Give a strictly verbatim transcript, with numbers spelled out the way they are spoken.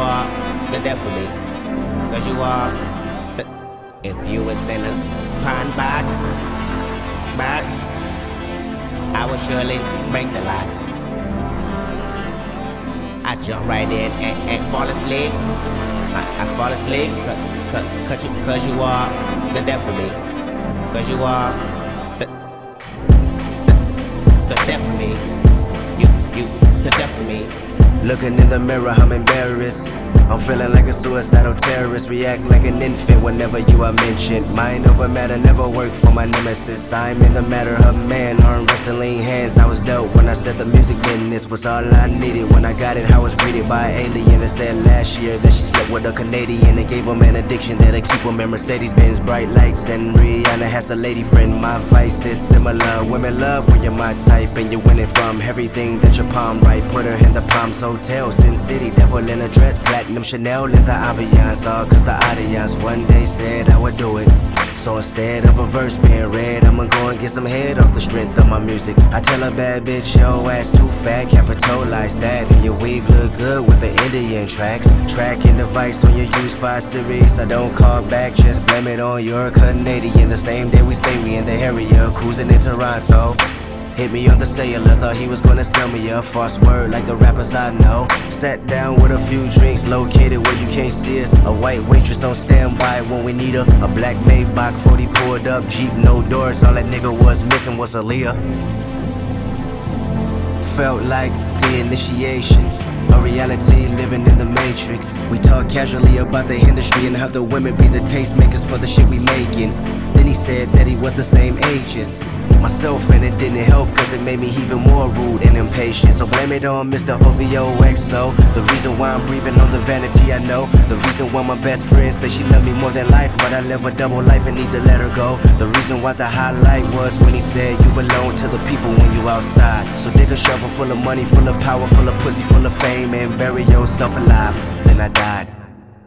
are the death of me. Cause you are the. If you was in a pine box, box, I would surely break the lock. I jump right in and, and fall asleep. I, I fall asleep cause, cause, cause, you, cause you are the death of me. Cause you are the, the, the death of me. You, you, the death of me. Looking in the mirror, I'm embarrassed. I'm feeling like a suicidal terrorist. React like an infant whenever you are mentioned. Mind over matter never worked for my nemesis. I'm in the matter of man, arm wrestling hands. I was dope when I said the music business was all I needed. When I got it, I was greeted by an alien that said last year that she slept with a Canadian and gave him an addiction that'll keep him in Mercedes-Benz bright lights. And Rihanna has a lady friend. My vice is similar. Women love when you're my type and you're winning from everything that your palm right. Put her in the Palms Hotel, Sin City, devil in a dress, platinum Chanel in the ambiance, all cause the audience one day said I would do it. So instead of a verse being read, I'ma go and get some head off the strength of my music. I tell a bad bitch, yo ass too fat, capitalize that. And your weave look good with the Indian tracks. Tracking device on your use five series. I don't call back, just blame it on your Canadian. The same day we say we in the area, cruising in Toronto. Hit me on the cellular, thought he was gonna sell me a false word like the rappers I know. Sat down with a few drinks, located where you can't see us. A white waitress on standby when we need her. A black Maybach forty pulled up, Jeep no doors. All that nigga was missing was Aaliyah. Felt like the initiation, a reality living in the matrix. We talk casually about the industry and how the women be the tastemakers for the shit we making. Then he said that he was the same age as myself, and it didn't help cause it made me even more rude and impatient. So blame it on Mister O V O X O. The reason why I'm breathing on the vanity I know. The reason why my best friend say she love me more than life, but I live a double life and need to let her go. The reason why the highlight was when he said you belong to the people when you outside. So dig a shovel full of money, full of power, full of pussy, full of fame, and bury yourself alive. Then I died.